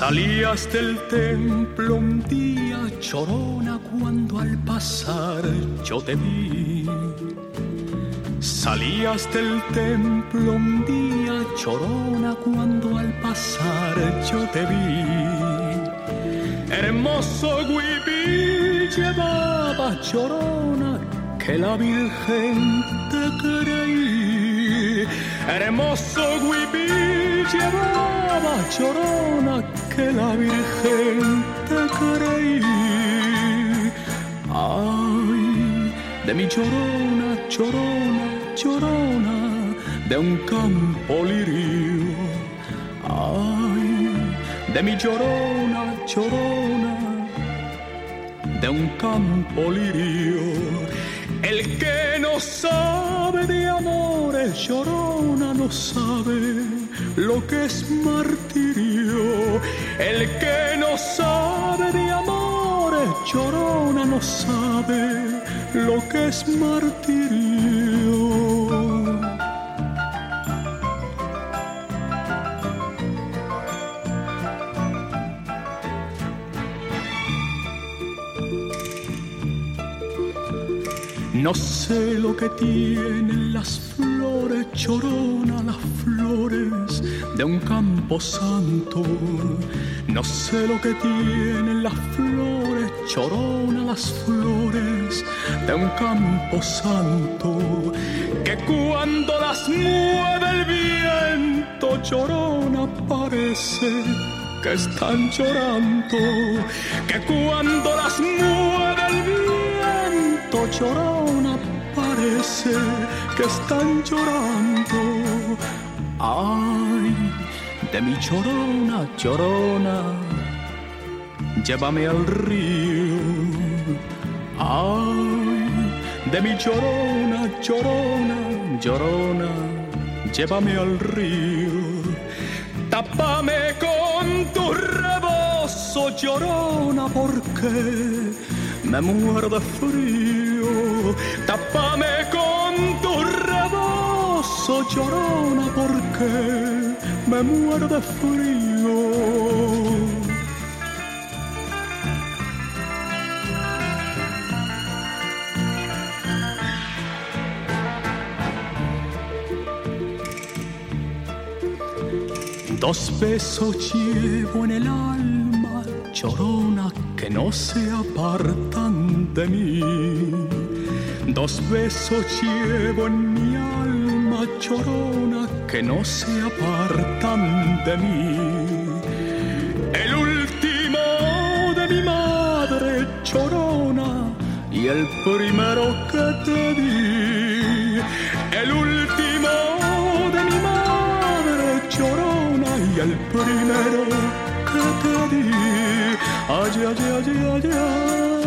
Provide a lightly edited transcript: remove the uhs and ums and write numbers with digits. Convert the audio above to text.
Salías del templo un día, llorona, cuando al pasar yo te vi. Salías del templo un día, llorona, cuando al pasar yo te vi. Hermoso huipil llevaba, llorona, que la Virgen te creí. Hermoso huipil llevaba, llorona, que la Virgen te creí. Ay, de mi llorona, llorona, llorona, de un campo lirio. Ay, de mi llorona, llorona, de un campo lirio. El que no sabe de amores, llorona, no sabe lo que es martirio. El que no sabe de amores, llorona, no sabe lo que es martirio. No sé lo que tienen las flores, llorona, las flores de un campo santo. No sé lo que tienen las flores, llorona, las flores de un campo santo. Que cuando las mueve el viento, llorona, parece que están llorando. Que cuando las mueve el viento, llorona, parece que están llorando. Ay, de mi llorona, llorona, llévame al río. Ay, de mi llorona, llorona, llorona, llévame al río. Tápame con tu rebozo, llorona, porque me muero de frío. Tápame con tu rebozo, llorona, porque me muero de frío. Dos besos llevo en el alma, llorona, que no se apartan de mí. Dos besos llevo en mi alma, llorona, que no se apartan de mí. El último de mi madre, llorona, y el primero que te di. El último de mi madre, llorona, y el primero que te di. Ay, ay, ay, ay, ay.